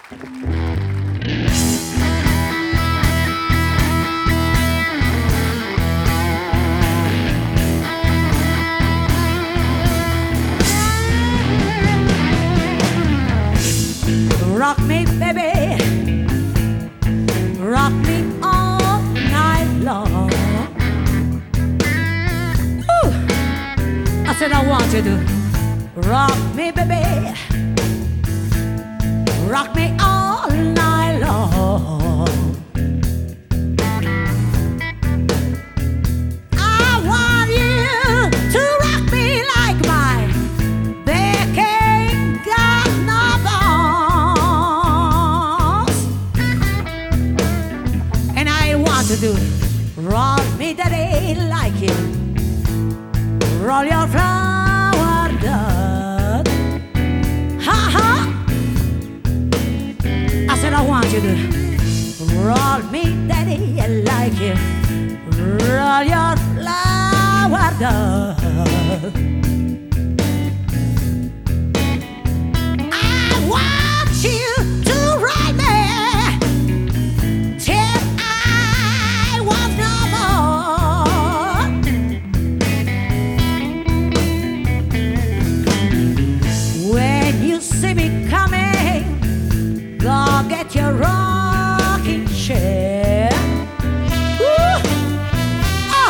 Rock me, baby, rock me all night long. Ooh. I said I want you to rock me, baby, rock me all night long. I want you to rock me like mine. They can't got no balls. And I want to do roll me daddy like you. Roll your flower dog. Ha ha. I said I want you to roll me daddy like you. Roll your flower dog. I want you to ride me till I want no more. When you see me coming, go get your rocking chair. Woo! Ah!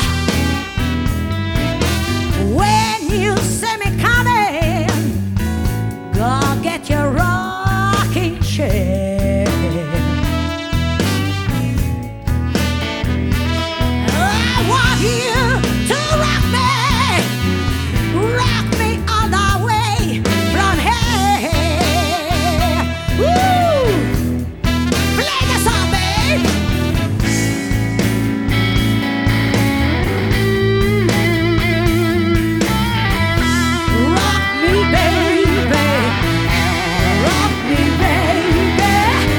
When you see me coming, go get your rocking chair. I want you to rock me all the way from here. Woo! Play the song, babe. Rock me, baby. Rock me, baby.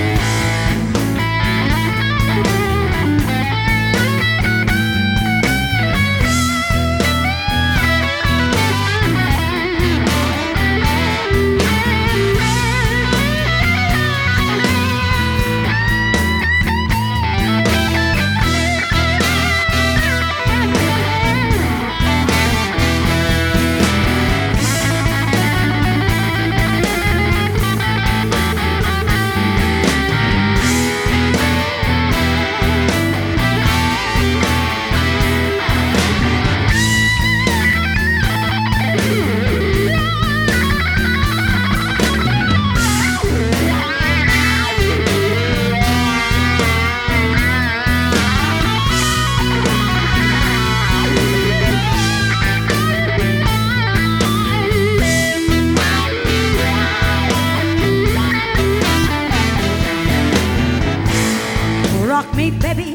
Rock me, baby.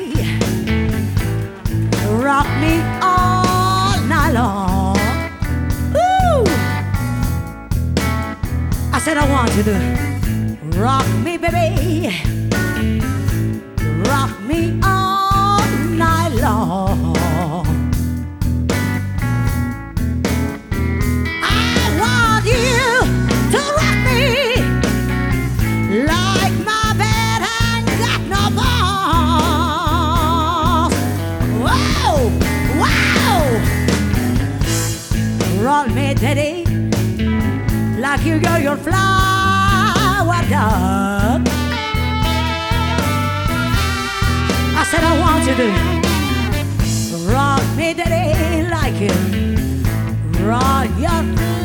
Rock me all night long. Woo! I said I want you to rock me, baby. Rock me all night long. I want you to rock me like my bed ain't got no balls. Whoa, wow. Roll me, daddy, like you got your flower dog. I said I want you to rock me, daddy, like you roll your